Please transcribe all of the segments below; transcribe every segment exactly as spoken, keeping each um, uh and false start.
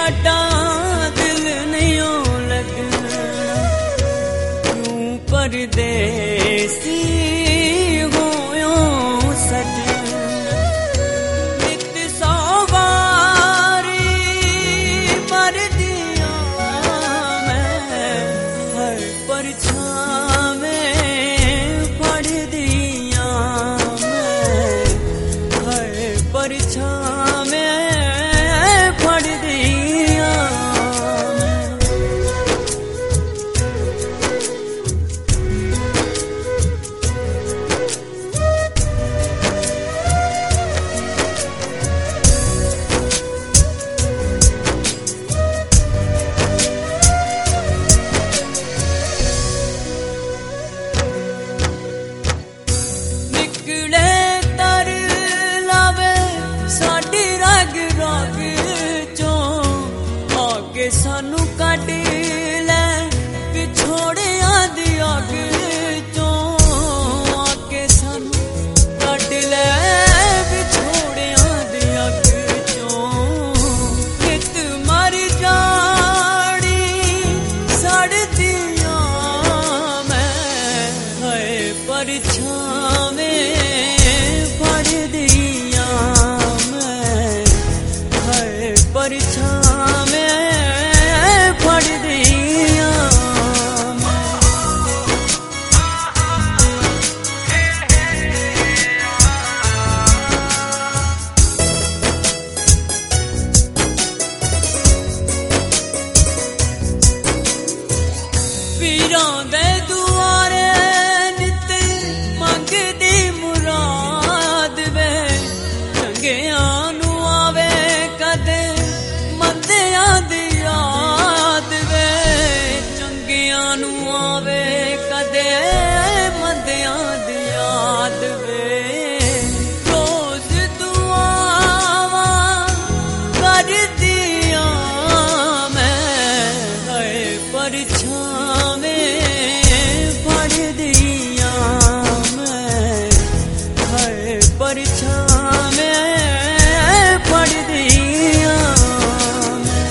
साडा दिल नहीं लगना, क्यों परदेसी होयो सजना। नित सवारी मर दिया मैं, हर परछावे पढ़ दिया मैं, हर परछावे पढ़ दिया मैं। निकले तर लावे साडी रग रग चों, आके सानू कट ले पिछोड़िया दी अग चों, आके सानू कट ले पिछोड़िया दी अग चों। कित मर जानी सड़दियां मैं, हाय परछावे पढ़ दिया मैं, हाय परछावे पढ़ दिया मैं। पीरां दे दुआरे नित मंगदी मुराद वे, चंगियां नू आवे कदे मंदियां दी याद वे, चंगियां नू आवे कदे मंदियां दी याद वे। रोज दुआवां करदियां मैं, हाय परछावे पढ़ दिया मैं, हाय परछावे पढ़ दिया मैं।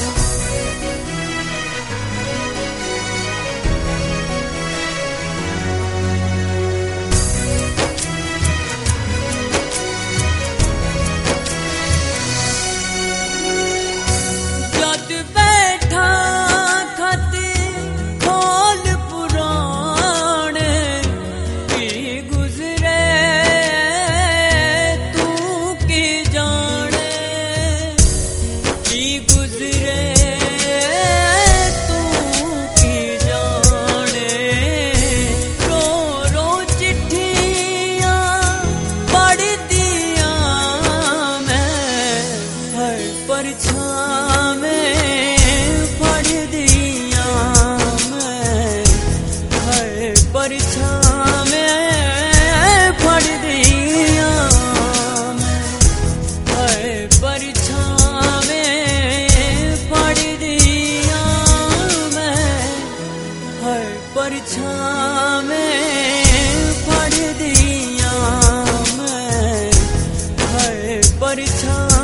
जद बैठा खत खोल पुराने, की गुजरे तू की जाने, की गुजरे तू की जाने। रो रो चिट्ठियां पढ़ दिया मैं, हर परछावे पढ़ दिया मैं, हर परछावे पढ़ दिया मैं, हर परछावे पढ़ दिया मैं, हर परछावे पढ़ दिया मैं, हर परछावे